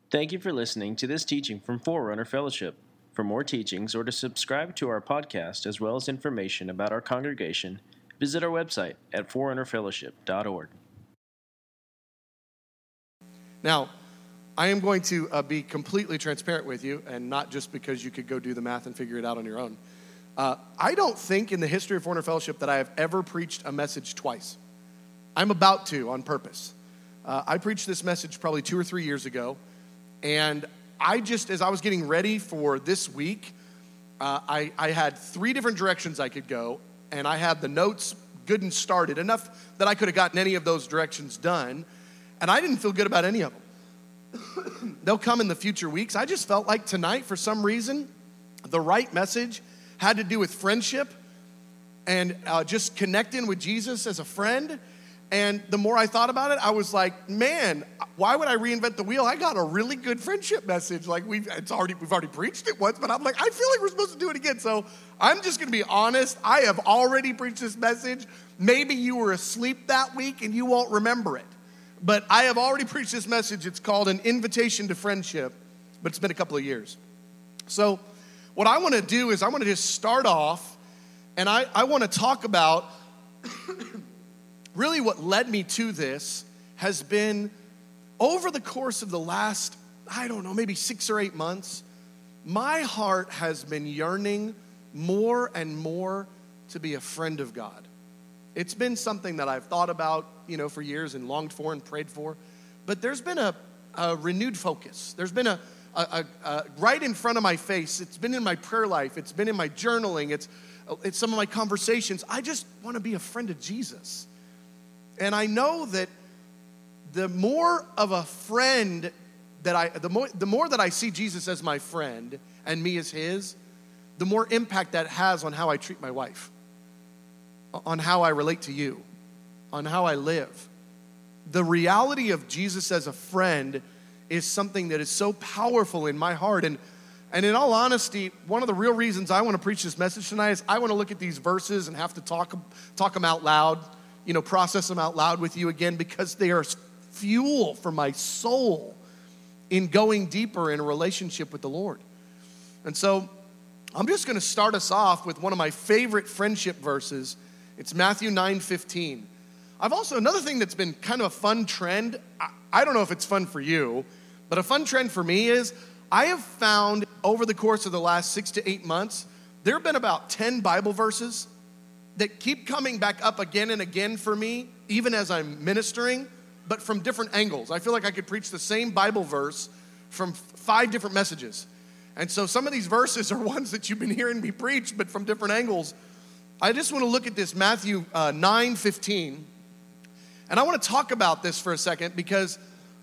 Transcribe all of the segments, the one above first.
Thank you for listening to this teaching from Forerunner Fellowship. For more teachings or to subscribe to our podcast as well as information about our congregation, visit our website at forerunnerfellowship.org. Now, I am going to be completely transparent with you, and not just because you could go do the math and figure it out on your own. I don't think in the history of Forerunner Fellowship that I have ever preached a message twice. I'm about to on purpose. I preached this message probably 2 or 3 years ago, and as I was getting ready for this week, I had 3 different directions I could go, and I had the notes good and started, enough that I could have gotten any of those directions done, and I didn't feel good about any of them. They'll come in the future weeks. I just felt like tonight, for some reason, the right message had to do with friendship and just connecting with Jesus as a friend. And the more I thought about it, I was like, man, why would I reinvent the wheel? I got a really good friendship message. Like we've already preached it once, but I'm like, I feel like we're supposed to do it again. So I'm just going to be honest. I have already preached this message. Maybe you were asleep that week and you won't remember it. But I have already preached this message. It's called An Invitation to Friendship, but it's been a couple of years. So what I want to do is I want to just start off, and I want to talk about really what led me to this has been over the course of the last, maybe 6 or 8 months, my heart has been yearning more and more to be a friend of God. It's been something that I've thought about, for years and longed for and prayed for. But there's been a renewed focus. There's been a right in front of my face. It's been in my prayer life. It's been in my journaling. It's some of my conversations. I just want to be a friend of Jesus. And I know that the more of a friend the more that I see Jesus as my friend and me as his, the more impact that has on how I treat my wife, on how I relate to you, on how I live. The reality of Jesus as a friend is something that is so powerful in my heart. And in all honesty, one of the real reasons I want to preach this message tonight is I want to look at these verses and have to talk them out loud, process them out loud with you again, because they are fuel for my soul in going deeper in a relationship with the Lord. And so I'm just going to start us off with one of my favorite friendship verses. It's Matthew 9:15. Another thing that's been kind of a fun trend, I don't know if it's fun for you, but a fun trend for me is I have found over the course of the last 6 to 8 months, there have been about 10 Bible verses that keep coming back up again and again for me, even as I'm ministering, but from different angles. I feel like I could preach the same Bible verse from 5 different messages. And so some of these verses are ones that you've been hearing me preach, but from different angles. I just want to look at this Matthew 9:15. And I want to talk about this for a second because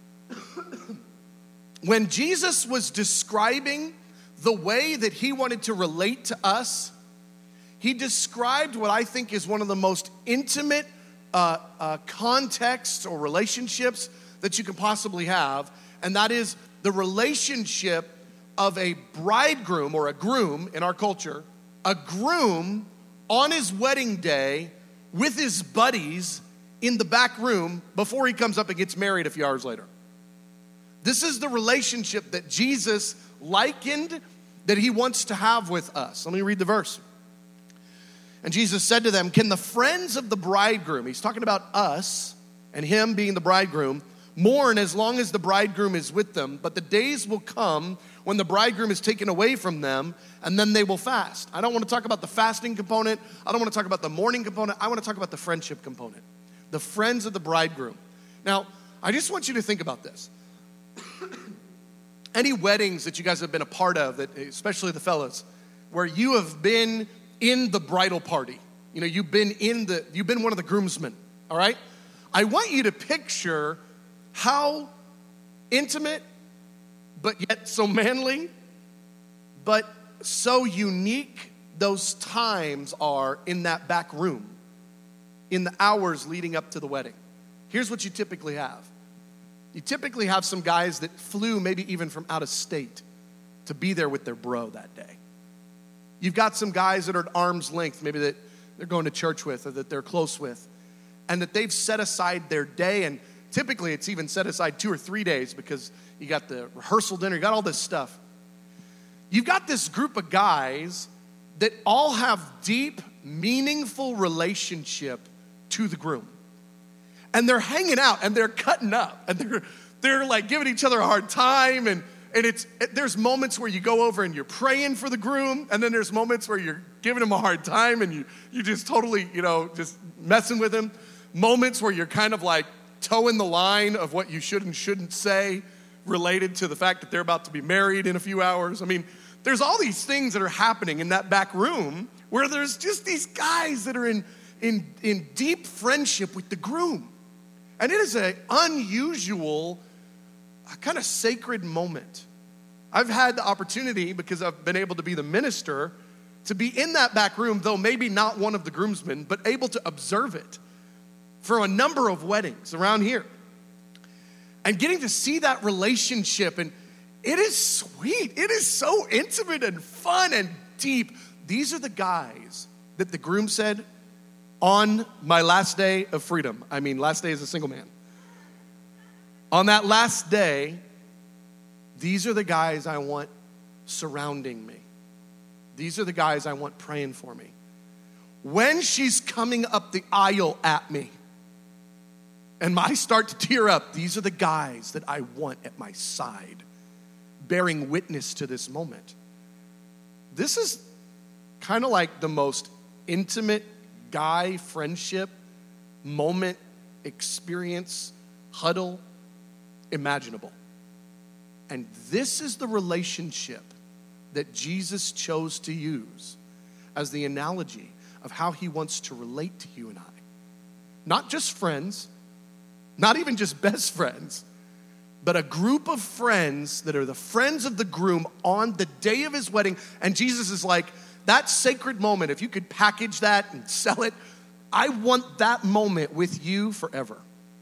when Jesus was describing the way that he wanted to relate to us, he described what I think is one of the most intimate contexts or relationships that you can possibly have, and that is the relationship of a bridegroom or a groom in our culture, a groom on his wedding day with his buddies in the back room before he comes up and gets married a few hours later. This is the relationship that Jesus likened that he wants to have with us. Let me read the verse. And Jesus said to them, "Can the friends of the bridegroom," he's talking about us and him being the bridegroom, "mourn as long as the bridegroom is with them? But the days will come when the bridegroom is taken away from them, and then they will fast." I don't want to talk about the fasting component. I don't want to talk about the mourning component. I want to talk about the friendship component. The friends of the bridegroom. Now, I just want you to think about this. Any weddings that you guys have been a part of, that, especially the fellas, where you have been in the bridal party, you've been one of the groomsmen, all right? I want you to picture how intimate, but yet so manly, but so unique those times are in that back room, in the hours leading up to the wedding. Here's what you typically have. You typically have some guys that flew maybe even from out of state to be there with their bro that day. You've got some guys that are at arm's length, maybe that they're going to church with or that they're close with, and that they've set aside their day. And typically it's even set aside 2 or 3 days because you got the rehearsal dinner, you got all this stuff. You've got this group of guys that all have deep, meaningful relationship to the groom. And they're hanging out and they're cutting up and they're like giving each other a hard time and there's moments where you go over and you're praying for the groom, and then there's moments where you're giving him a hard time and you just totally, just messing with him. Moments where you're kind of like towing the line of what you should and shouldn't say related to the fact that they're about to be married in a few hours. I mean, there's all these things that are happening in that back room where there's just these guys that are in deep friendship with the groom. And it is an unusual, kind of sacred moment. I've had the opportunity, because I've been able to be the minister, to be in that back room, though maybe not one of the groomsmen, but able to observe it for a number of weddings around here. And getting to see that relationship, and it is sweet. It is so intimate and fun and deep. These are the guys that the groom said, on my last day of freedom, last day as a single man. On that last day, these are the guys I want surrounding me. These are the guys I want praying for me. When she's coming up the aisle at me, and I start to tear up, these are the guys that I want at my side, bearing witness to this moment. This is kind of like the most intimate guy friendship moment, experience, huddle imaginable. And this is the relationship that Jesus chose to use as the analogy of how he wants to relate to you and I. Not just friends, not even just best friends, but a group of friends that are the friends of the groom on the day of his wedding. And Jesus is like, that sacred moment, if you could package that and sell it, I want that moment with you forever.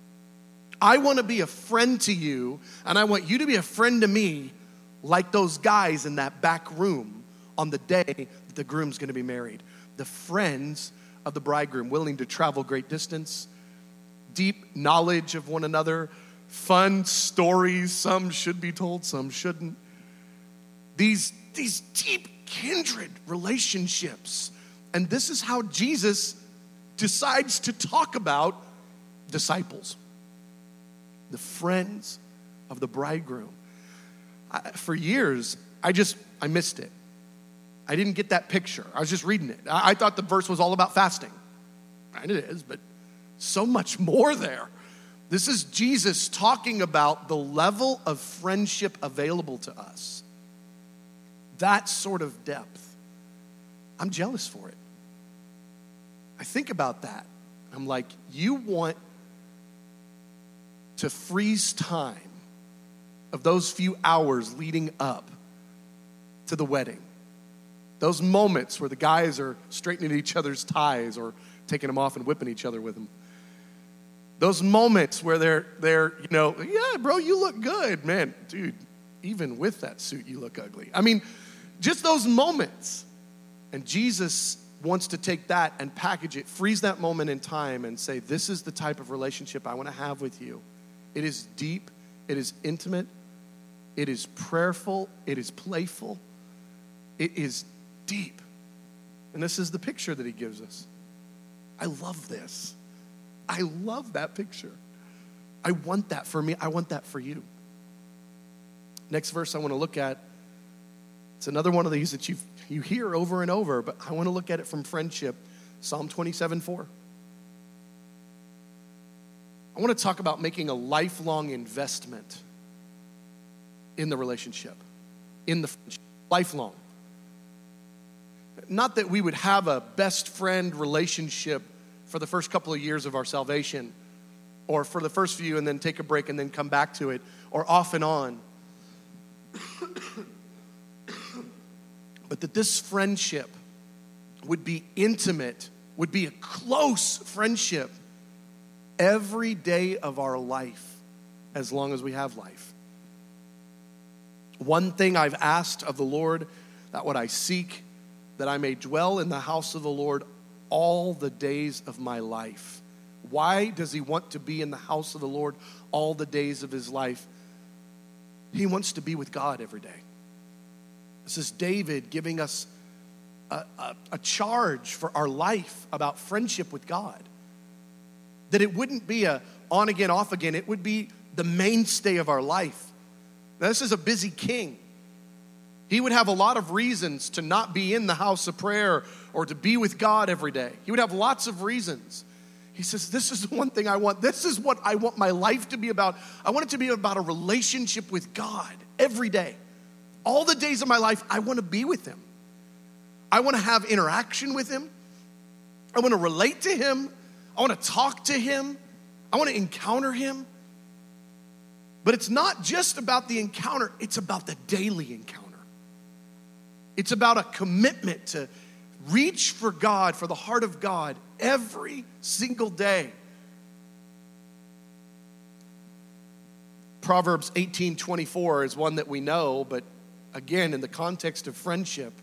I want to be a friend to you, and I want you to be a friend to me, like those guys in that back room on the day that the groom's going to be married. The friends of the bridegroom, willing to travel great distance, deep knowledge of one another, fun stories, some should be told, some shouldn't. These deep kindred relationships. And this is how Jesus decides to talk about disciples, the friends of the bridegroom. For years, I missed it. I didn't get that picture. I was just reading it. I thought the verse was all about fasting. And it is, but so much more there. This is Jesus talking about the level of friendship available to us. That sort of depth. I'm jealous for it. I think about that. I'm like, you want to freeze time of those few hours leading up to the wedding. Those moments where the guys are straightening each other's ties or taking them off and whipping each other with them. Those moments where they're yeah, bro, you look good. Man, dude, even with that suit, you look ugly. Just those moments. And Jesus wants to take that and package it, freeze that moment in time and say, this is the type of relationship I want to have with you. It is deep, it is intimate, it is prayerful, it is playful, it is deep. And this is the picture that he gives us. I love this. I love that picture. I want that for me. I want that for you. Next verse I want to look at, it's another one of these that you hear over and over, but I want to look at it from friendship. Psalm 27:4. I want to talk about making a lifelong investment in the relationship, in the friendship, lifelong. Not that we would have a best friend relationship for the first couple of years of our salvation, or for the first few and then take a break and then come back to it, or off and on. But that this friendship would be intimate, would be a close friendship every day of our life, as long as we have life. One thing I've asked of the Lord, that what I seek, that I may dwell in the house of the Lord all the days of my life, Why does he want to be in the house of the Lord all the days of his life? He wants to be with God every day. This is David giving us a charge for our life about friendship with God. That it wouldn't be a on again, off again. It would be the mainstay of our life. Now, this is a busy king. He would have a lot of reasons to not be in the house of prayer or to be with God every day. He would have lots of reasons. He says, this is the one thing I want. This is what I want my life to be about. I want it to be about a relationship with God every day. All the days of my life, I want to be with him. I want to have interaction with him. I want to relate to him. I want to talk to him. I want to encounter him. But it's not just about the encounter. It's about the daily encounter. It's about a commitment to reach for God, for the heart of God, every single day. Proverbs 18:24 is one that we know, but again, in the context of friendship,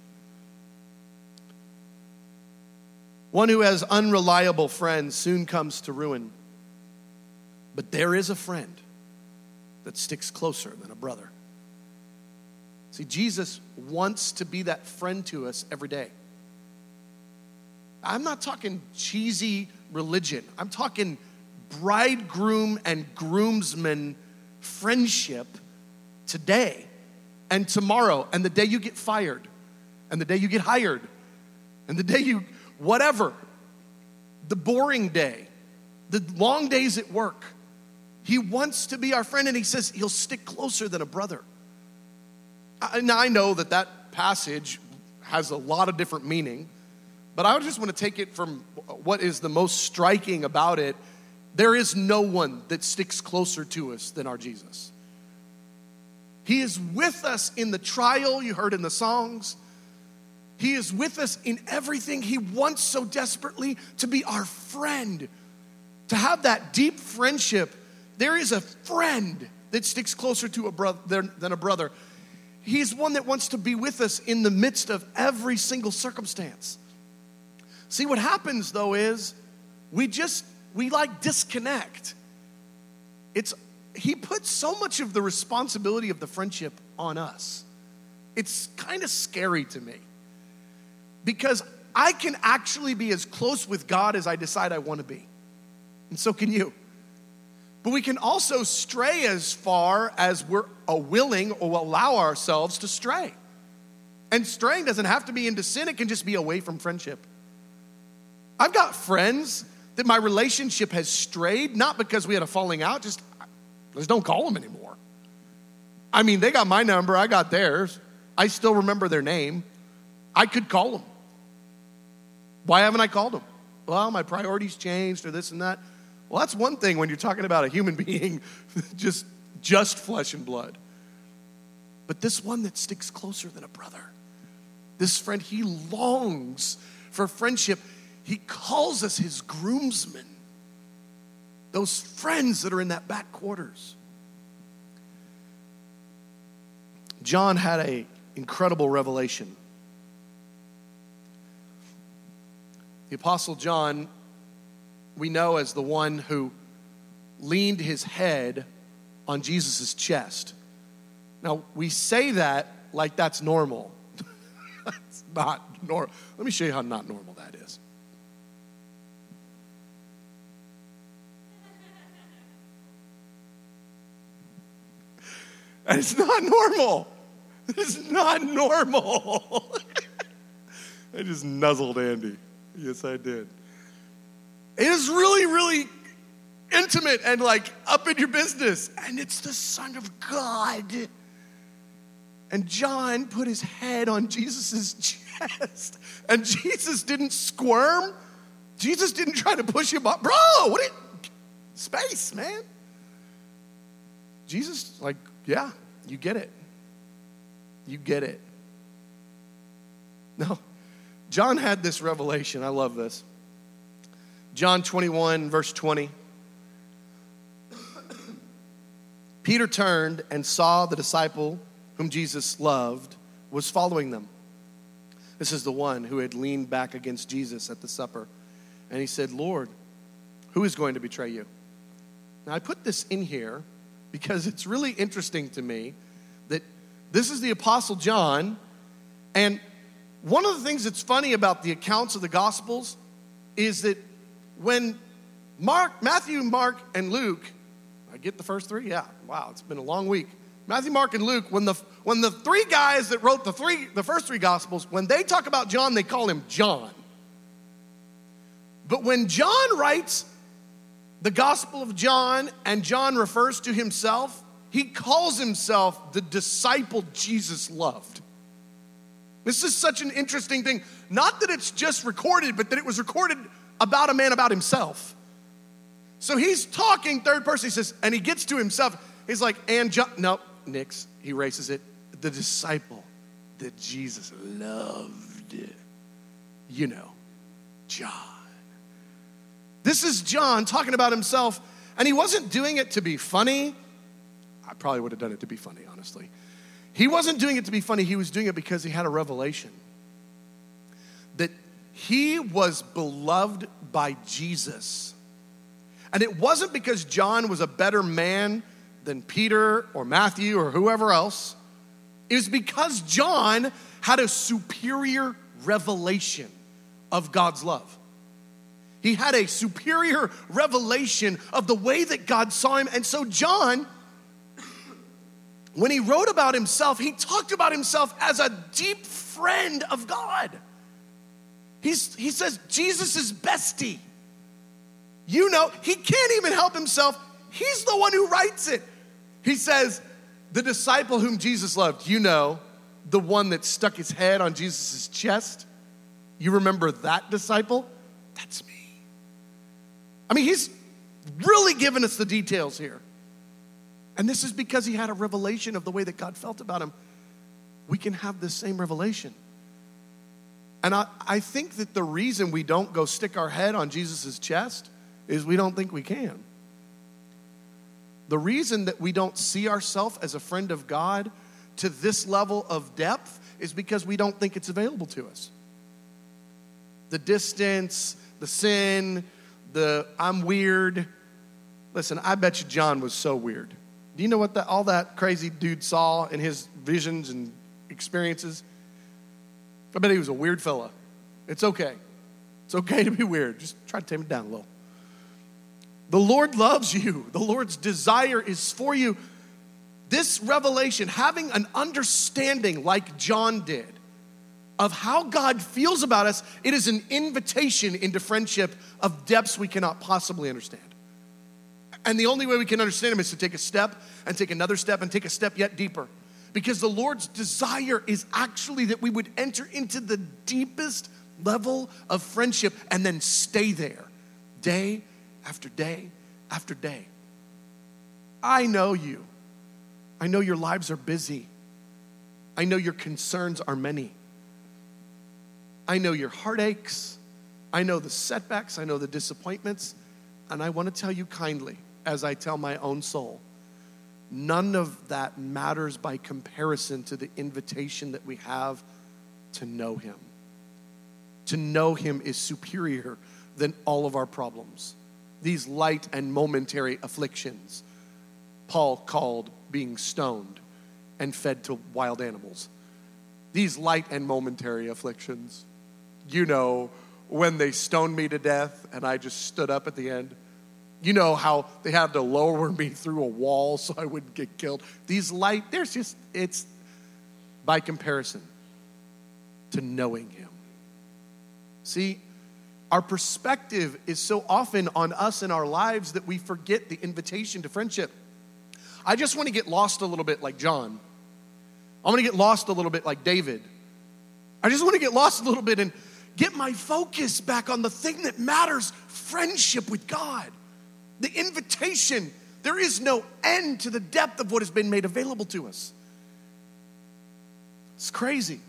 one who has unreliable friends soon comes to ruin. But there is a friend that sticks closer than a brother. See, Jesus wants to be that friend to us every day. I'm not talking cheesy religion. I'm talking bridegroom and groomsman friendship today and tomorrow and the day you get fired and the day you get hired and the day you, whatever, the boring day, the long days at work. He wants to be our friend, and he says he'll stick closer than a brother. Now, I know that passage has a lot of different meaning, but I just want to take it from what is the most striking about it. There is no one that sticks closer to us than our Jesus. He is with us in the trial you heard in the songs. He is with us in everything. He wants so desperately to be our friend, to have that deep friendship. There is a friend that sticks closer to a brother than a brother. He's one that wants to be with us in the midst of every single circumstance. See, what happens though is we disconnect. He puts so much of the responsibility of the friendship on us. It's kind of scary to me because I can actually be as close with God as I decide I want to be. And so can you. But we can also stray as far as we're willing or allow ourselves to stray. And straying doesn't have to be into sin. It can just be away from friendship. I've got friends that my relationship has strayed, not because we had a falling out, just don't call them anymore. I mean, they got my number, I got theirs. I still remember their name. I could call them. Why haven't I called them? Well, my priorities changed or this and that. Well, that's one thing when you're talking about a human being, just flesh and blood. But this one that sticks closer than a brother, this friend, he longs for friendship. He calls us his groomsmen, those friends that are in that back quarters. John had an incredible revelation. The Apostle John, we know as the one who leaned his head on Jesus' chest. Now, we say that like that's normal. It's not normal. Let me show you how not normal that is. And it's not normal. It's not normal. I just nuzzled Andy. Yes, I did. It is really, really intimate and like up in your business. And it's the Son of God. And John put his head on Jesus' chest. And Jesus didn't squirm. Jesus didn't try to push him up. Bro, space, man. Jesus, like, yeah, you get it. You get it. No, John had this revelation. I love this. John 21, verse 20. Peter turned and saw the disciple whom Jesus loved was following them. This is the one who had leaned back against Jesus at the supper. And he said, Lord, Who is going to betray you? Now, I put this in here because it's really interesting to me that this is the Apostle John, and one of the things that's funny about the accounts of the Gospels is that when Matthew, Mark, and Luke, I get the first three? Yeah, wow, it's been a long week. Matthew, Mark, and Luke, when the three guys that wrote the first three Gospels, when they talk about John, they call him John. But when John writes the Gospel of John, and John refers to himself, he calls himself the disciple Jesus loved. This is such an interesting thing. Not that it's just recorded, but that it was recorded about a man about himself. So he's talking third person. He says, and he gets to himself. He's like, and John, no, nix, he erases it. The disciple that Jesus loved. You know, John. This is John talking about himself, and he wasn't doing it to be funny. I probably would have done it to be funny, honestly. He wasn't doing it to be funny. He was doing it because he had a revelation that he was beloved by Jesus. And it wasn't because John was a better man than Peter or Matthew or whoever else. It was because John had a superior revelation of God's love. He had a superior revelation of the way that God saw him. And so John, when he wrote about himself, he talked about himself as a deep friend of God. He says, Jesus is bestie. You know, he can't even help himself. He's the one who writes it. He says, the disciple whom Jesus loved, you know, the one that stuck his head on Jesus' chest. You remember that disciple? That's me. I mean, he's really giving us the details here. And this is because he had a revelation of the way that God felt about him. We can have this same revelation. And I think that the reason we don't go stick our head on Jesus' chest is we don't think we can. The reason that we don't see ourselves as a friend of God to this level of depth is because we don't think it's available to us. The distance, the sin, the I'm weird. Listen, I bet you John was so weird. Do you know what all that crazy dude saw in his visions and experiences? I bet he was a weird fella. It's okay. It's okay to be weird. Just try to tame it down a little. The Lord loves you. The Lord's desire is for you. This revelation, having an understanding like John did of how God feels about us, it is an invitation into friendship of depths we cannot possibly understand. And the only way we can understand him is to take a step and take another step and take a step yet deeper. Because the Lord's desire is actually that we would enter into the deepest level of friendship and then stay there day after day after day. I know you. I know your lives are busy. I know your concerns are many. I know your heartaches. I know the setbacks. I know the disappointments. And I want to tell you kindly, as I tell my own soul, none of that matters by comparison to the invitation that we have to know him. To know him is superior than all of our problems. These light and momentary afflictions, Paul called being stoned and fed to wild animals. These light and momentary afflictions. You know, when they stoned me to death and I just stood up at the end. You know how they had to lower me through a wall so I wouldn't get killed. These light, it's by comparison to knowing him. See, our perspective is so often on us in our lives that we forget the invitation to friendship. I just want to get lost a little bit like John. I want to get lost a little bit like David. I just want to get lost a little bit and get my focus back on the thing that matters, friendship with God. The invitation. There is no end to the depth of what has been made available to us. It's crazy.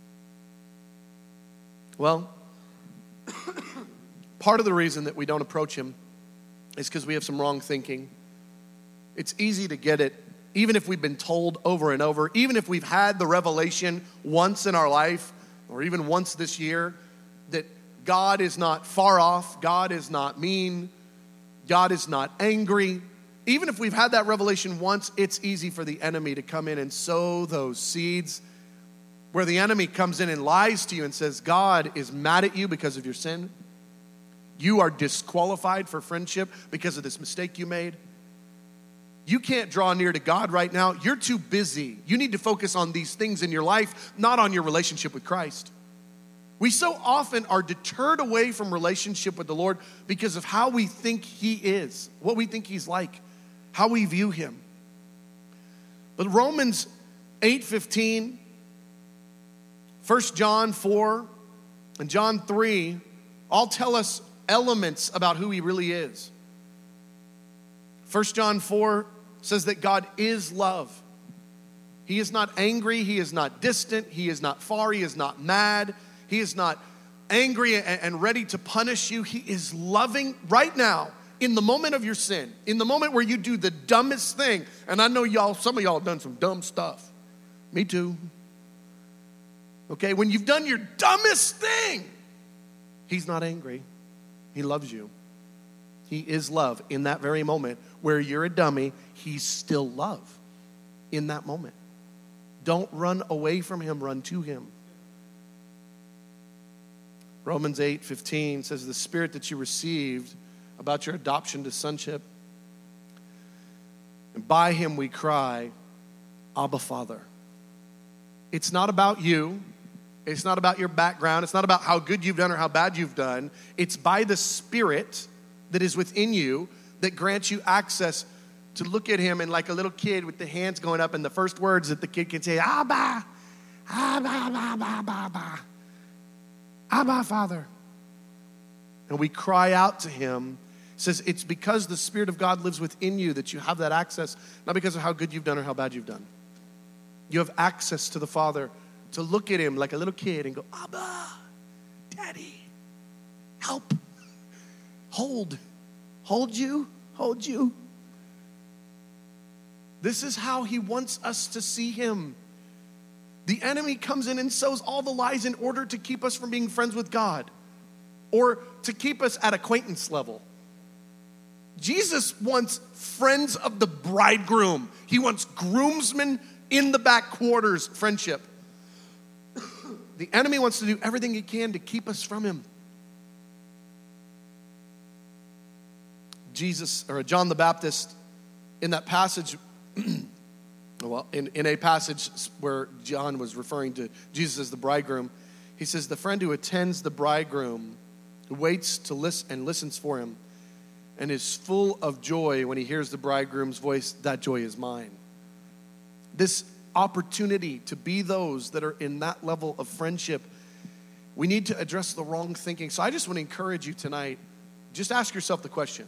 Well, part of the reason that we don't approach him is because we have some wrong thinking. It's easy to get it, even if we've been told over and over, even if we've had the revelation once in our life, or even once this year, that God is not far off, God is not mean, God is not angry. Even if we've had that revelation once, it's easy for the enemy to come in and sow those seeds where the enemy comes in and lies to you and says, God is mad at you because of your sin. You are disqualified for friendship because of this mistake you made. You can't draw near to God right now. You're too busy. You need to focus on these things in your life, not on your relationship with Christ. We so often are deterred away from relationship with the Lord because of how we think He is, what we think He's like, how we view Him. But Romans 8:15, 1 John 4, and John 3 all tell us elements about who He really is. 1 John 4 says that God is love. He is not angry. He is not distant. He is not far. He is not mad. He is not angry and ready to punish you. He is loving right now in the moment of your sin, in the moment where you do the dumbest thing. And I know some of y'all have done some dumb stuff. Me too. Okay, when you've done your dumbest thing, He's not angry. He loves you. He is love in that very moment where you're a dummy. He's still love in that moment. Don't run away from Him, run to Him. Romans 8:15 says, the Spirit that you received about your adoption to sonship, and by Him we cry, Abba, Father. It's not about you. It's not about your background. It's not about how good you've done or how bad you've done. It's by the Spirit that is within you that grants you access to look at Him and like a little kid with the hands going up and the first words that the kid can say, Abba, Abba, Abba, Abba, Abba. Abba, Father. And we cry out to Him. It says it's because the Spirit of God lives within you that you have that access, not because of how good you've done or how bad you've done. You have access to the Father to look at Him like a little kid and go, Abba, Daddy, help, hold you. This is how He wants us to see Him. The enemy comes in and sows all the lies in order to keep us from being friends with God or to keep us at acquaintance level. Jesus wants friends of the bridegroom. He wants groomsmen in the back quarters friendship. The enemy wants to do everything he can to keep us from Him. John the Baptist, in that passage, well, in a passage where John was referring to Jesus as the bridegroom, he says, the friend who attends the bridegroom, who waits to listen and listens for him, and is full of joy when he hears the bridegroom's voice, that joy is mine. This opportunity to be those that are in that level of friendship, we need to address the wrong thinking. So I just want to encourage you tonight, just ask yourself the question.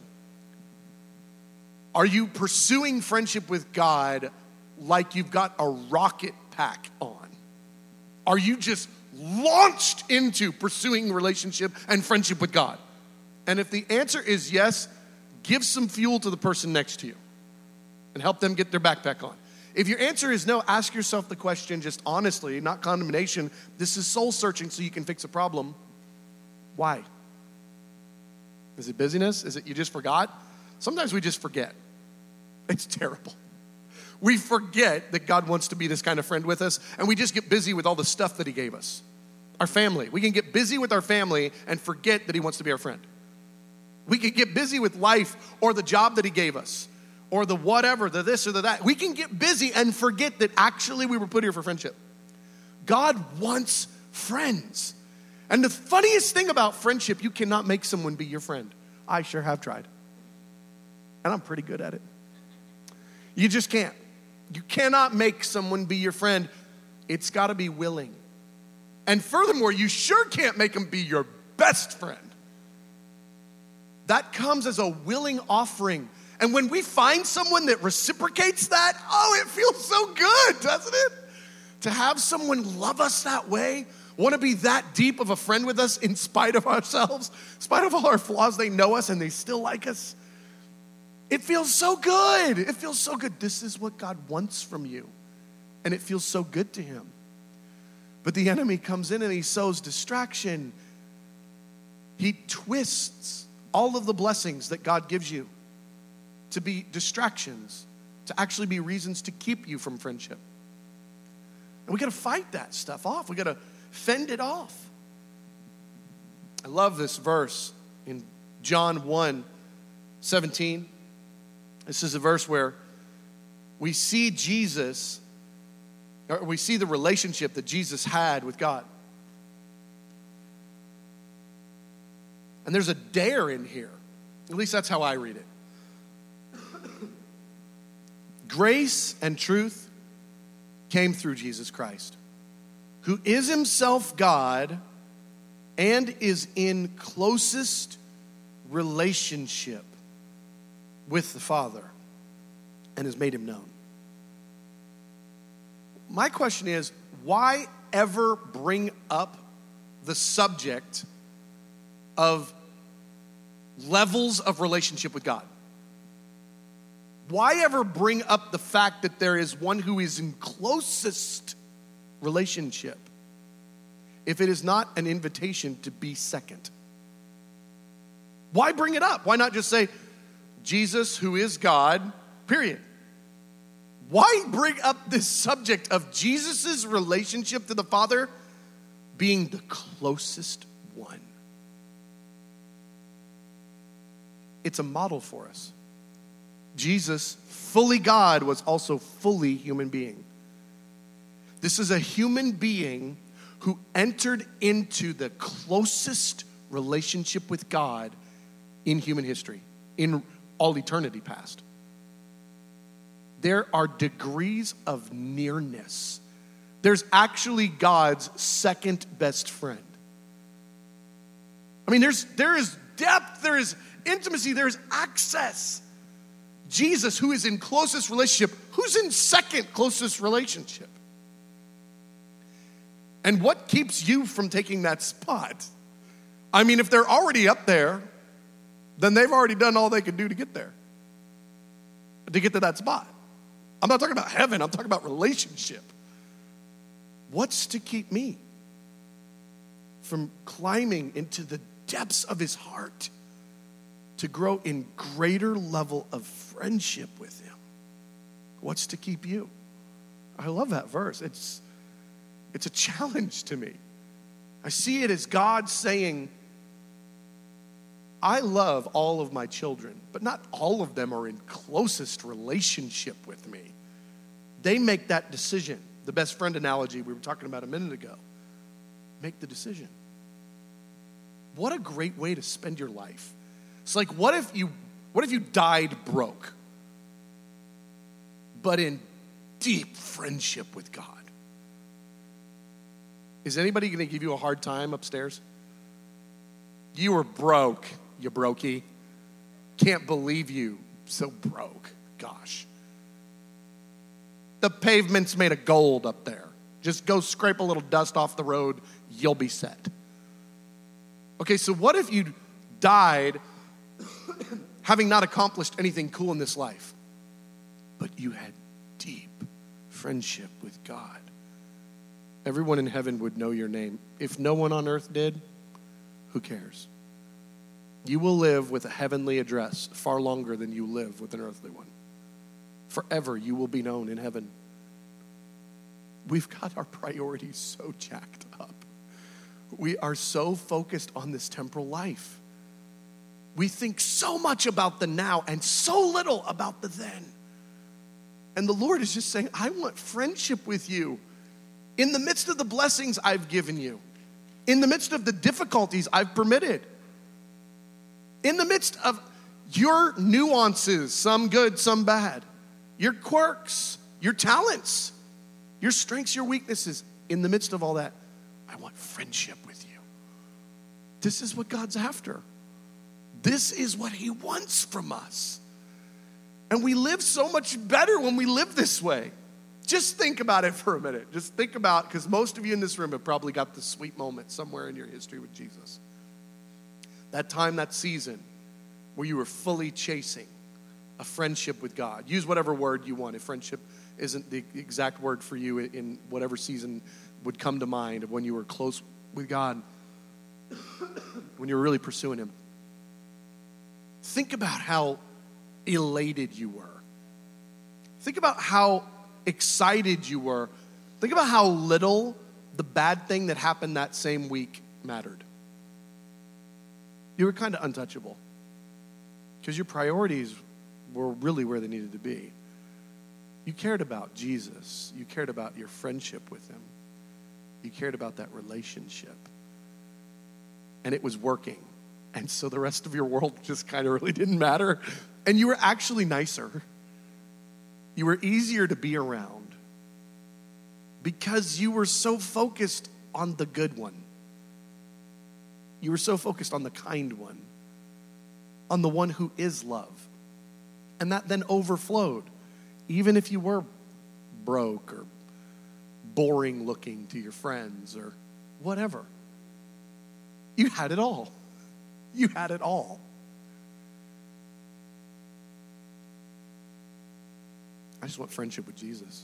Are you pursuing friendship with God like you've got a rocket pack on? Are you just launched into pursuing relationship and friendship with God? And if the answer is yes, give some fuel to the person next to you and help them get their backpack on. If your answer is no, ask yourself the question just honestly, not condemnation. This is soul searching so you can fix a problem. Why? Is it busyness? Is it you just forgot? Sometimes we just forget. It's terrible. We forget that God wants to be this kind of friend with us, and we just get busy with all the stuff that He gave us. Our family. We can get busy with our family and forget that He wants to be our friend. We can get busy with life or the job that He gave us or the whatever, the this or the that. We can get busy and forget that actually we were put here for friendship. God wants friends. And the funniest thing about friendship, you cannot make someone be your friend. I sure have tried. And I'm pretty good at it. You just can't. You cannot make someone be your friend. It's got to be willing. And furthermore, you sure can't make them be your best friend. That comes as a willing offering. And when we find someone that reciprocates that, oh, it feels so good, doesn't it? To have someone love us that way, want to be that deep of a friend with us in spite of ourselves, in spite of all our flaws, they know us and they still like us. It feels so good. It feels so good. This is what God wants from you. And it feels so good to Him. But the enemy comes in and he sows distraction. He twists all of the blessings that God gives you to be distractions, to actually be reasons to keep you from friendship. And we got to fight that stuff off. We got to fend it off. I love this verse in John 1:17. This is a verse where we see Jesus, or we see the relationship that Jesus had with God. And there's a dare in here. At least that's how I read it. Grace and truth came through Jesus Christ, who is himself God and is in closest relationship with the Father and has made him known. My question is, why ever bring up the subject of levels of relationship with God? Why ever bring up the fact that there is one who is in closest relationship if it is not an invitation to be second? Why bring it up? Why not just say, Jesus, who is God, period? Why bring up this subject of Jesus' relationship to the Father being the closest one? It's a model for us. Jesus, fully God, was also fully human being. This is a human being who entered into the closest relationship with God in human history, in all eternity past. There are degrees of nearness. There's actually God's second best friend. I mean, there is depth, there is intimacy, there is access. Jesus, who is in closest relationship, who's in second closest relationship? And what keeps you from taking that spot? I mean, if they're already up there, then they've already done all they could do to get there, to get to that spot. I'm not talking about heaven, I'm talking about relationship. What's to keep me from climbing into the depths of his heart to grow in greater level of friendship with him? What's to keep you? I love that verse. It's a challenge to me. I see it as God saying, I love all of my children, but not all of them are in closest relationship with me. They make that decision. The best friend analogy we were talking about a minute ago. Make the decision. What a great way to spend your life. It's like, what if you died broke, but in deep friendship with God? Is anybody going to give you a hard time upstairs? You were broke, you brokey. Can't believe you so broke. Gosh. The pavement's made of gold up there. Just go scrape a little dust off the road, you'll be set. Okay, so what if you died having not accomplished anything cool in this life, but you had deep friendship with God? Everyone in heaven would know your name. If no one on earth did, who cares? You will live with a heavenly address far longer than you live with an earthly one. Forever you will be known in heaven. We've got our priorities so jacked up. We are so focused on this temporal life. We think so much about the now and so little about the then. And the Lord is just saying, I want friendship with you. In the midst of the blessings I've given you, in the midst of the difficulties I've permitted, in the midst of your nuances, some good, some bad, your quirks, your talents, your strengths, your weaknesses, in the midst of all that, I want friendship with you. This is what God's after. This is what he wants from us. And we live so much better when we live this way. Just think about it for a minute. Just think about, because most of you in this room have probably got this sweet moment somewhere in your history with Jesus. That time, that season, where you were fully chasing a friendship with God. Use whatever word you want. If friendship isn't the exact word for you in whatever season would come to mind of when you were close with God, when you were really pursuing him. think about how elated you were. Think about how excited you were. Think about how little the bad thing that happened that same week mattered. You were kind of untouchable because your priorities were really where they needed to be. You cared about Jesus. You cared about your friendship with him. You cared about that relationship. And it was working. And so the rest of your world just kind of really didn't matter. And you were actually nicer. You were easier to be around because you were so focused on the good one. You were so focused on the kind one, on the one who is love. And that then overflowed, even if you were broke or boring looking to your friends or whatever. You had it all. You had it all. I just want friendship with Jesus.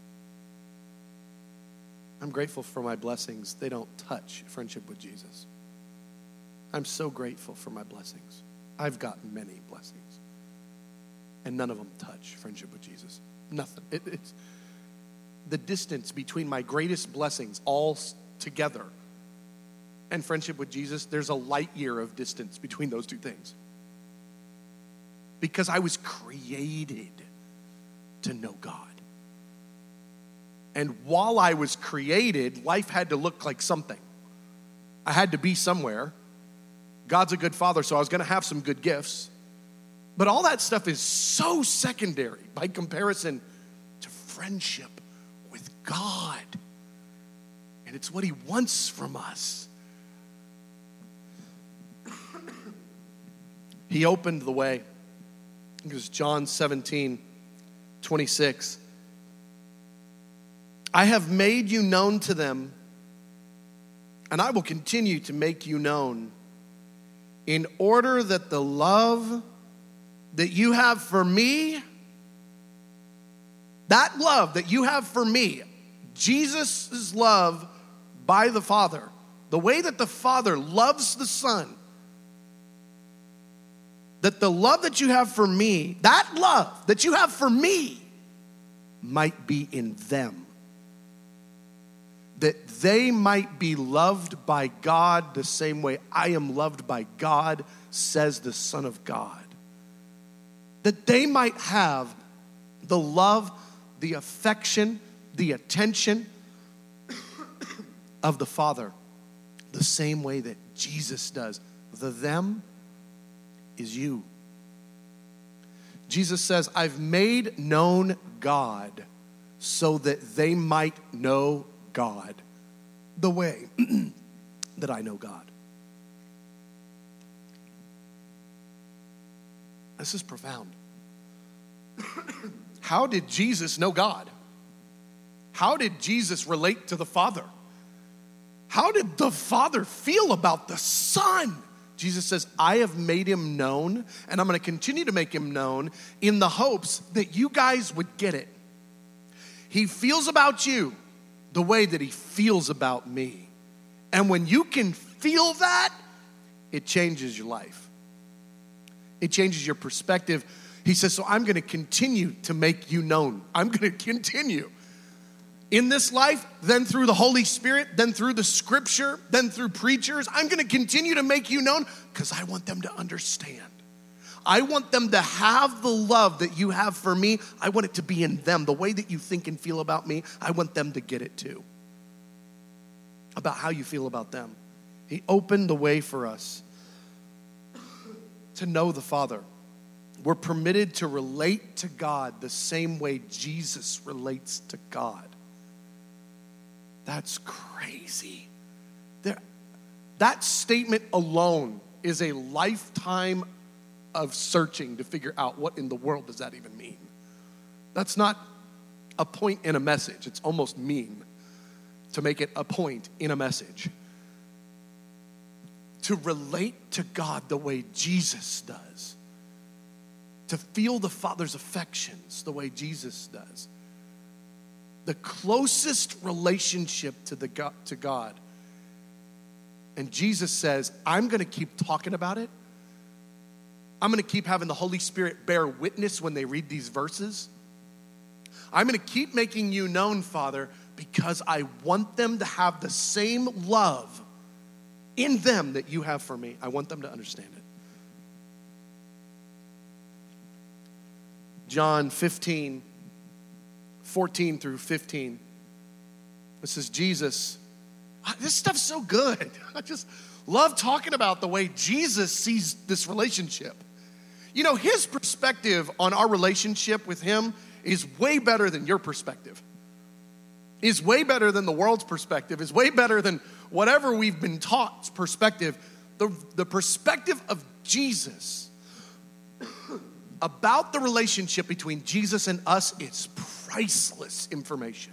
I'm grateful for my blessings. They don't touch friendship with Jesus. I'm so grateful for my blessings. I've gotten many blessings. And none of them touch friendship with Jesus. Nothing. It's the distance between my greatest blessings all together and friendship with Jesus, there's a light year of distance between those two things. Because I was created to know God. And while I was created, life had to look like something. I had to be somewhere. God's a good father, so I was going to have some good gifts. But all that stuff is so secondary by comparison to friendship with God. And it's what he wants from us. He opened the way. Because John 17:26. I have made you known to them, and I will continue to make you known, in order that the love that you have for me, that love that you have for me, Jesus' love by the Father, the way that the Father loves the Son, that the love that you have for me, that love that you have for me, might be in them. That they might be loved by God the same way I am loved by God, says the Son of God. That they might have the love, the affection, the attention of the Father the same way that Jesus does. The them is you. Jesus says, I've made known God so that they might know God the way that I know God. This is profound. How did Jesus know God? How did Jesus relate to the Father? How did the Father feel about the Son? Jesus says, I have made him known, and I'm going to continue to make him known in the hopes that you guys would get it. He feels about you the way that he feels about me. And when you can feel that, it changes your life. It changes your perspective. He says, so I'm going to continue to make you known. I'm going to continue. In this life, then through the Holy Spirit, then through the scripture, then through preachers, I'm going to continue to make you known because I want them to understand. I want them to have the love that you have for me. I want it to be in them. The way that you think and feel about me, I want them to get it too. About how you feel about them. He opened the way for us to know the Father. We're permitted to relate to God the same way Jesus relates to God. That's crazy. That statement alone is a lifetime of searching to figure out what in the world does that even mean. That's not a point in a message. It's almost mean to make it a point in a message. To relate to God the way Jesus does. To feel the Father's affections the way Jesus does. The closest relationship to God. And Jesus says, I'm going to keep talking about it I'm going to keep having the Holy Spirit bear witness when they read these verses. I'm going to keep making you known, Father, because I want them to have the same love in them that you have for me. I want them to understand it. John 15, 14 through 15. This is Jesus. This stuff's so good. I just love talking about the way Jesus sees this relationship. You know, his perspective on our relationship with him is way better than your perspective. Is way better than the world's perspective. Is way better than whatever we've been taught's perspective. The perspective of Jesus about the relationship between Jesus and us is priceless information.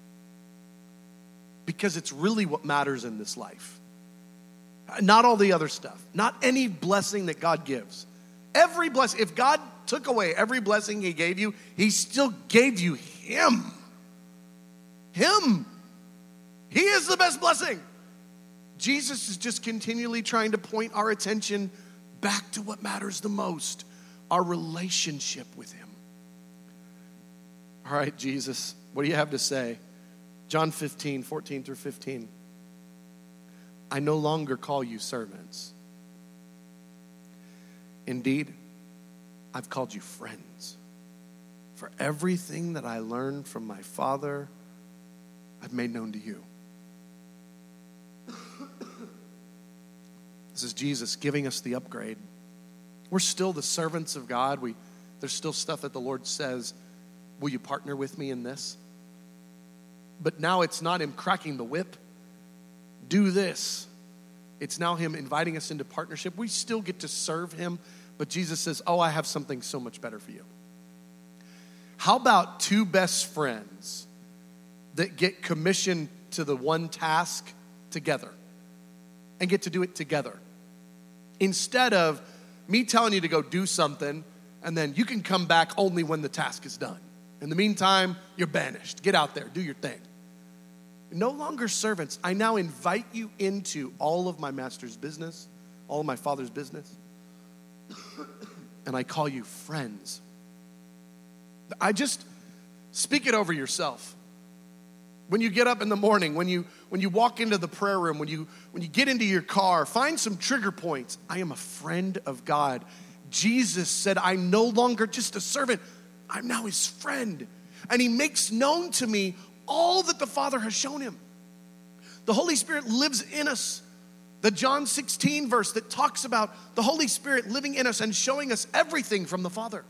Because it's really what matters in this life. Not all the other stuff. Not any blessing that God gives. Every blessing, if God took away every blessing he gave you, he still gave you him. Him. He is the best blessing. Jesus is just continually trying to point our attention back to what matters the most, our relationship with him. All right, Jesus, what do you have to say? John 15, 14 through 15. I no longer call you servants. Indeed, I've called you friends. For everything that I learned from my Father, I've made known to you. This is Jesus giving us the upgrade. We're still the servants of God. There's still stuff that the Lord says, will you partner with me in this? But now it's not him cracking the whip. Do this. It's now him inviting us into partnership. We still get to serve him, but Jesus says, I have something so much better for you. How about two best friends that get commissioned to the one task together and get to do it together? Instead of me telling you to go do something and then you can come back only when the task is done. In the meantime, you're banished. Get out there, do your thing. No longer servants. I now invite you into all of my master's business, all of my Father's business, and I call you friends. I just speak it over yourself. When you get up in the morning, when you walk into the prayer room, when you get into your car, find some trigger points. I am a friend of God. Jesus said, I'm no longer just a servant. I'm now his friend. And he makes known to me all that the Father has shown him. The Holy Spirit lives in us. The John 16 verse that talks about the Holy Spirit living in us and showing us everything from the Father.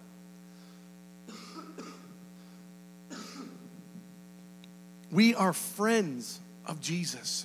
We are friends of Jesus.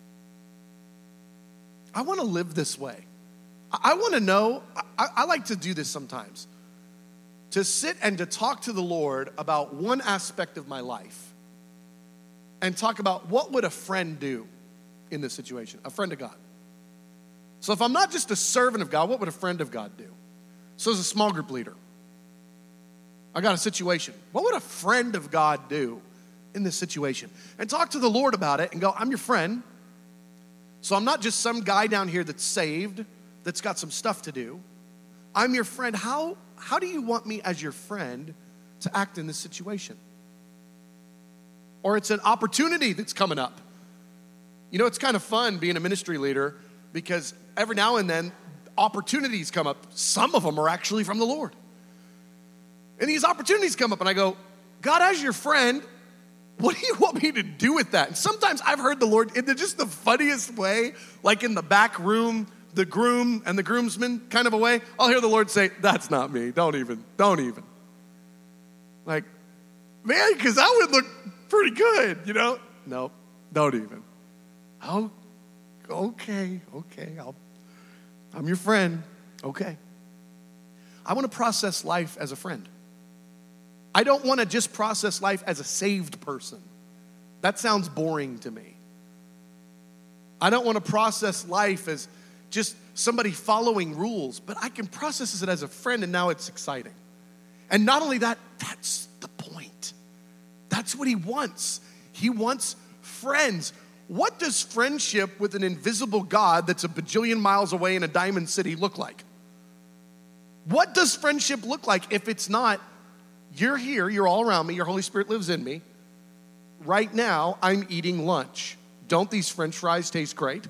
I want to live this way. I want to know, I like to do this sometimes. To sit and to talk to the Lord about one aspect of my life and talk about what would a friend do in this situation, a friend of God. So if I'm not just a servant of God, what would a friend of God do? So as a small group leader, I got a situation. What would a friend of God do in this situation? And talk to the Lord about it and go, I'm your friend. So I'm not just some guy down here that's saved, that's got some stuff to do. I'm your friend. How do you want me as your friend to act in this situation? Or it's an opportunity that's coming up. You know, it's kind of fun being a ministry leader because every now and then opportunities come up. Some of them are actually from the Lord. And these opportunities come up and I go, God, as your friend, what do you want me to do with that? And sometimes I've heard the Lord in just the funniest way, like in the back room, the groom and the groomsman kind of a way. I'll hear the Lord say, that's not me. Don't even. Like, man, because that would look pretty good, you know? No, don't even. Oh, okay. I'm your friend. Okay. I want to process life as a friend. I don't want to just process life as a saved person. That sounds boring to me. I don't want to process life as just somebody following rules, but I can process it as a friend, and now it's exciting. And not only that, that's the point. That's what he wants. He wants friends. What does friendship with an invisible God that's a bajillion miles away in a diamond city look like? What does friendship look like if it's not, you're here, you're all around me, your Holy Spirit lives in me. Right now, I'm eating lunch. Don't these French fries taste great?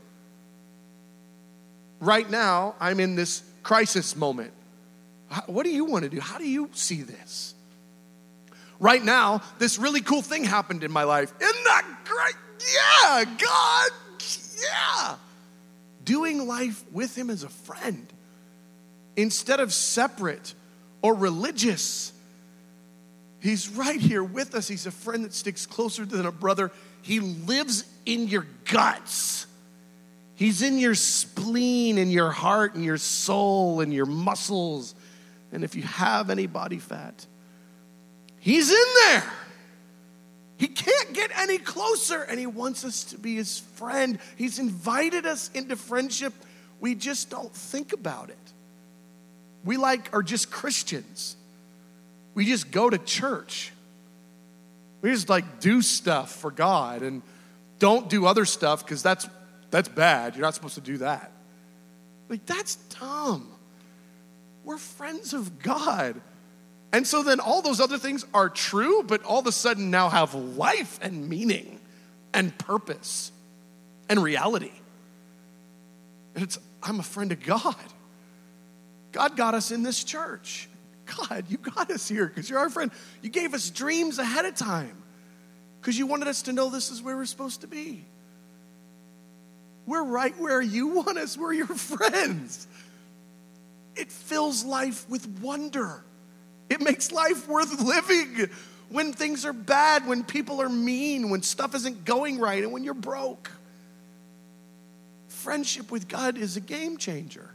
Right now, I'm in this crisis moment. What do you want to do? How do you see this? Right now, this really cool thing happened in my life. Isn't that great? Yeah, God, yeah. Doing life with him as a friend instead of separate or religious. He's right here with us. He's a friend that sticks closer than a brother. He lives in your guts. He's in your spleen, in your heart, in your soul, in your muscles. And if you have any body fat, he's in there. He can't get any closer, and he wants us to be his friend. He's invited us into friendship. We just don't think about it. We are just Christians. We just go to church. We just do stuff for God and don't do other stuff because that's bad. You're not supposed to do that. That's dumb. We're friends of God. And so then all those other things are true, but all of a sudden now have life and meaning and purpose and reality. And I'm a friend of God. God got us in this church. God, you got us here because you're our friend. You gave us dreams ahead of time because you wanted us to know this is where we're supposed to be. We're right where you want us. We're your friends. It fills life with wonder. It makes life worth living when things are bad, when people are mean, when stuff isn't going right, and when you're broke. Friendship with God is a game changer.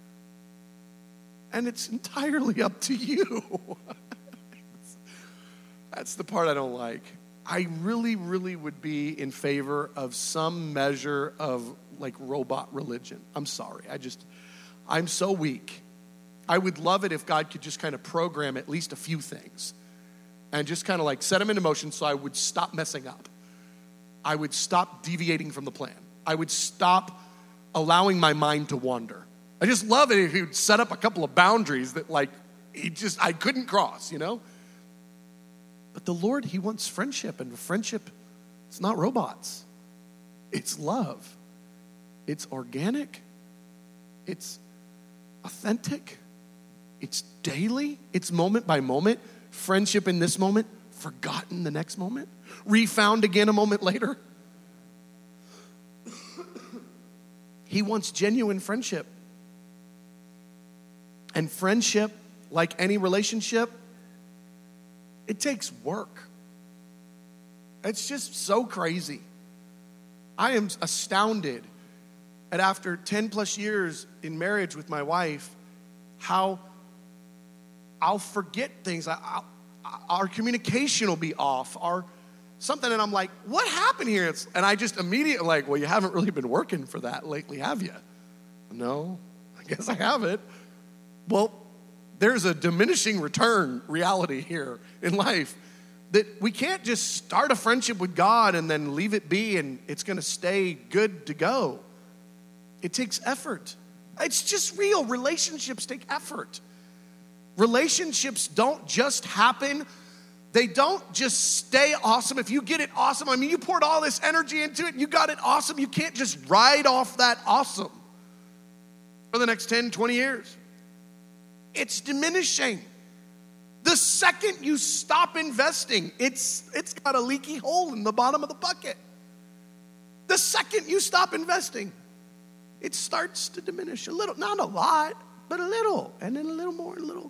And it's entirely up to you. That's the part I don't like. I really, really would be in favor of some measure of robot religion. I'm sorry. I'm so weak. I would love it if God could just kind of program at least a few things and just kind of set them into motion so I would stop messing up. I would stop deviating from the plan. I would stop allowing my mind to wander. I just love it if he would set up a couple of boundaries that I couldn't cross, But the Lord, he wants friendship, and friendship, it's not robots. It's love. It's organic. It's authentic. It's daily. It's moment by moment. Friendship in this moment, forgotten the next moment, refound again a moment later. He wants genuine friendship. And friendship, like any relationship, it takes work. It's just so crazy. I am astounded at after 10 plus years in marriage with my wife, how I'll forget things. Our communication will be off, or something, and I'm like, what happened here? And I just immediately well, you haven't really been working for that lately, have you? No, I guess I haven't. Well, there's a diminishing return reality here in life that we can't just start a friendship with God and then leave it be and it's going to stay good to go. It takes effort. It's just real. Relationships take effort. Relationships don't just happen. They don't just stay awesome. If you get it awesome, you poured all this energy into it and you got it awesome. You can't just ride off that awesome for the next 10, 20 years. It's diminishing. The second you stop investing, it's got a leaky hole in the bottom of the bucket. The second you stop investing, it starts to diminish a little. Not a lot, but a little. And then a little more, a little.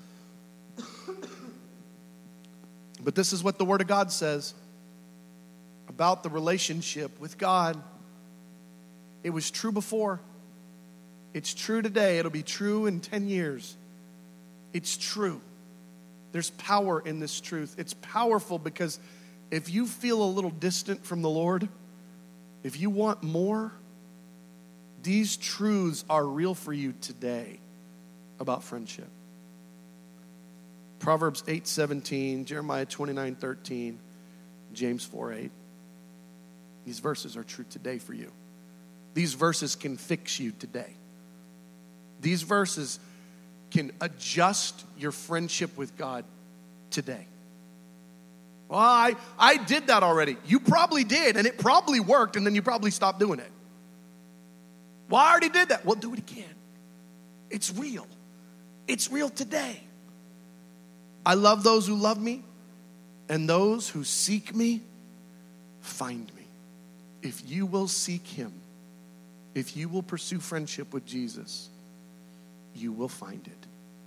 But this is what the Word of God says about the relationship with God. It was true before. It's true today. It'll be true in 10 years. It's true. There's power in this truth. It's powerful because if you feel a little distant from the Lord, if you want more, these truths are real for you today about friendship. Proverbs 8:17, Jeremiah 29:13, James 4:8. These verses are true today for you. These verses can fix you today. These verses can adjust your friendship with God today. Well, I did that already. You probably did, and it probably worked, and then you probably stopped doing it. Well, I already did that. Well, do it again. It's real. It's real today. I love those who love me, and those who seek me find me. If you will seek him, if you will pursue friendship with Jesus, you will find it.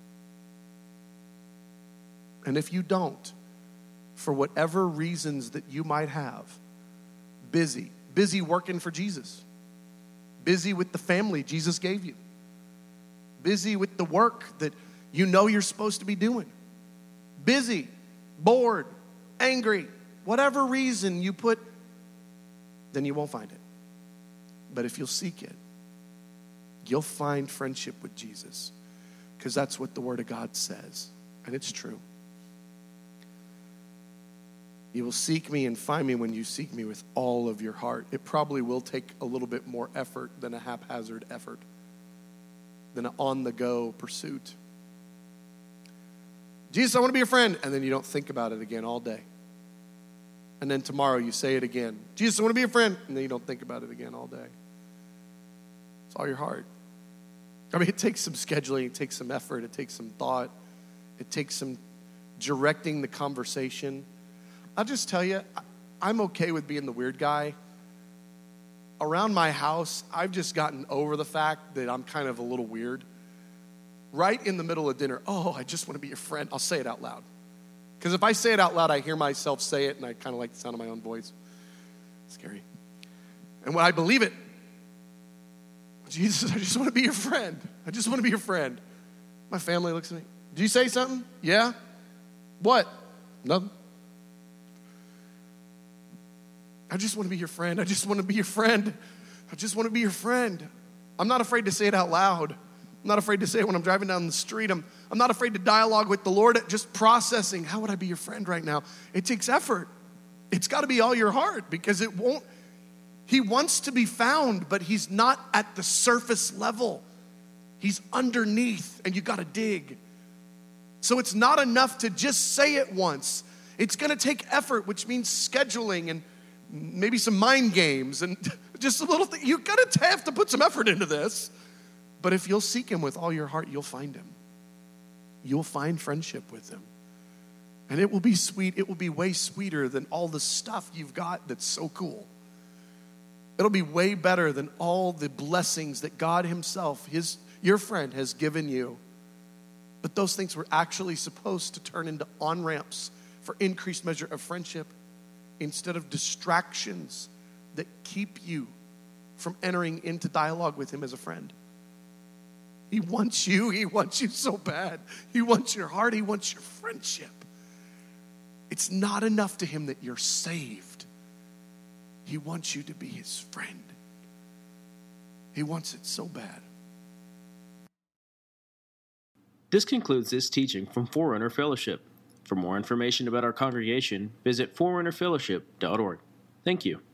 And if you don't, for whatever reasons that you might have, busy working for Jesus, busy with the family Jesus gave you, busy with the work that you know you're supposed to be doing, busy, bored, angry, whatever reason you put, then you won't find it. But if you'll seek it, you'll find friendship with Jesus, because that's what the Word of God says, and it's true. You will seek me and find me when you seek me with all of your heart. It probably will take a little bit more effort than a haphazard effort, than an on-the-go pursuit. Jesus, I want to be your friend. And then you don't think about it again all day. And then tomorrow you say it again. Jesus, I want to be your friend. And then you don't think about it again all day. It's all your heart. I mean, it takes some scheduling. It takes some effort. It takes some thought. It takes some directing the conversation. I'll just tell you, I'm okay with being the weird guy. Around my house, I've just gotten over the fact that I'm kind of a little weird. Right in the middle of dinner, oh, I just want to be your friend. I'll say it out loud. Because if I say it out loud, I hear myself say it, and I kind of like the sound of my own voice. Scary. And when I believe it, Jesus, I just want to be your friend. I just want to be your friend. My family looks at me. Did you say something? Yeah? What? Nothing. I just want to be your friend. I just want to be your friend. I just want to be your friend. I'm not afraid to say it out loud. I'm not afraid to say it when I'm driving down the street. I'm not afraid to dialogue with the Lord, just processing, how would I be your friend right now? It takes effort. It's got to be all your heart, because it won't. He wants to be found, but he's not at the surface level. He's underneath, and you got to dig. So it's not enough to just say it once. It's going to take effort, which means scheduling and maybe some mind games and just a little thing. You're going to have to put some effort into this. But if you'll seek him with all your heart, you'll find him. You'll find friendship with him. And it will be sweet. It will be way sweeter than all the stuff you've got that's so cool. It'll be way better than all the blessings that God himself, your friend, has given you. But those things were actually supposed to turn into on-ramps for increased measure of friendship, instead of distractions that keep you from entering into dialogue with him as a friend. He wants you. He wants you so bad. He wants your heart. He wants your friendship. It's not enough to him that you're saved. He wants you to be his friend. He wants it so bad. This concludes this teaching from Forerunner Fellowship. For more information about our congregation, visit forerunnerfellowship.org. Thank you.